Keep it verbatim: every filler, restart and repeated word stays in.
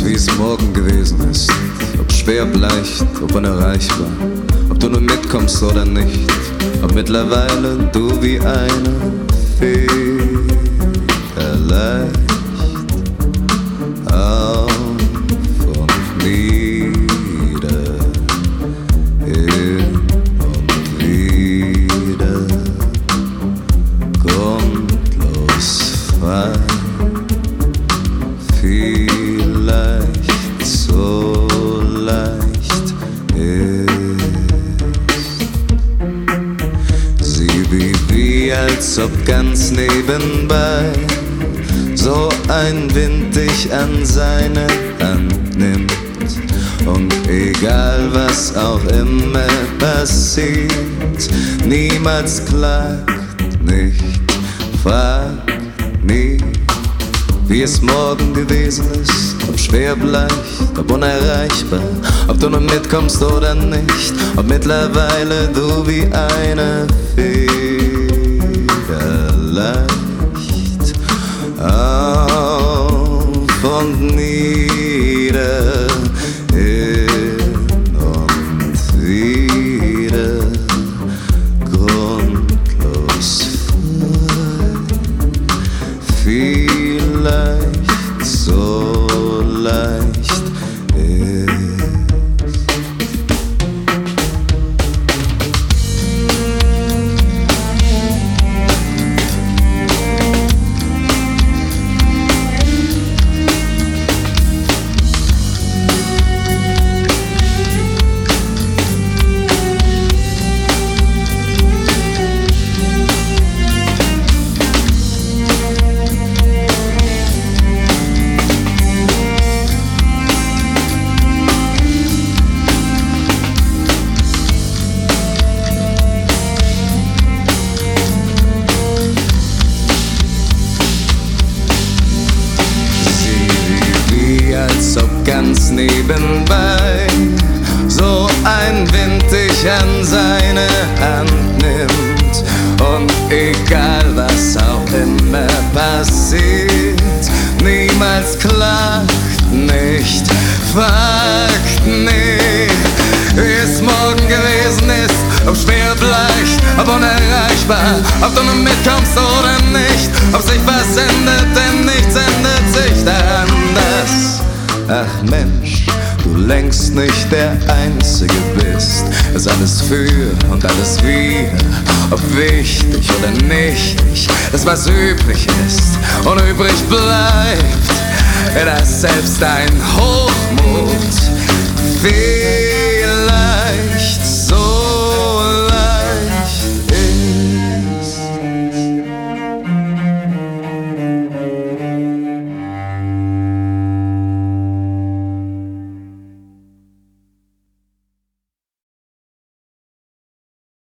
wie es morgen gewesen ist. Ob schwer, ob leicht, ob unerreichbar, ob du nun mitkommst oder nicht, ob mittlerweile du wie eine Fee vielleicht auf und nieder, hin und wieder, grundlos frei. Vielleicht so leicht ist sie wie wie, als ob ganz nebenbei so ein Wind dich an seine Hand nimmt. Und egal was auch immer passiert, niemals klagt, nicht fragt nie, wie es morgen gewesen ist, ob schwer, ob leicht, ob unerreichbar, ob du nun mitkommst oder nicht, ob mittlerweile du wie eine Fee leicht auf und nieder, hin und wieder, grundlos frei. Vielleicht so leicht ist. Als ob ganz nebenbei so ein Wind dich an seine Hand nimmt. Und egal was auch immer passiert, niemals klagt, nicht fragt, nee, wie es morgen gewesen ist, ob schwer, ob leicht, ob unerreichbar, ob du nun mitkommst oder nicht, ob sich was ändert, denn nichts ändert sich daran, dass, ach Mensch, du längst nicht der Einzige bist, es alles für und alles wieder, ob wichtig oder nichtig, das was übrig ist und übrig bleibt, dass selbst dein Hochmut fehlt.